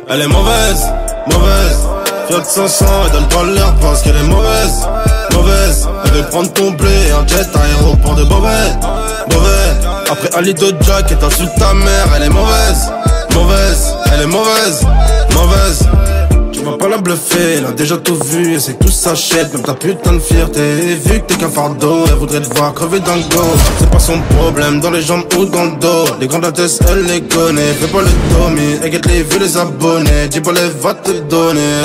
Elle est mauvaise, mauvaise. Fiat 500 et donne-toi l'air parce qu'elle est mauvaise, mauvaise. Elle veut prendre ton blé et un jet à aéroport de Beauvais, Beauvais. Après Ali de Jack et t'insultes ta mère. Elle est mauvaise, mauvaise. Elle est mauvaise, mauvaise. Tu vas pas la bluffer, elle a déjà tout vu et c'est que tout s'achète, même ta putain de fierté. Et vu que t'es qu'un fardeau, elle voudrait te voir crever d'un go. C'est pas son problème, dans les jambes ou dans le dos. Les grandes adresses, elle les connaît. Fais pas le Tommy, elle guette les vues, les abonnés. Dis pas les va te donner.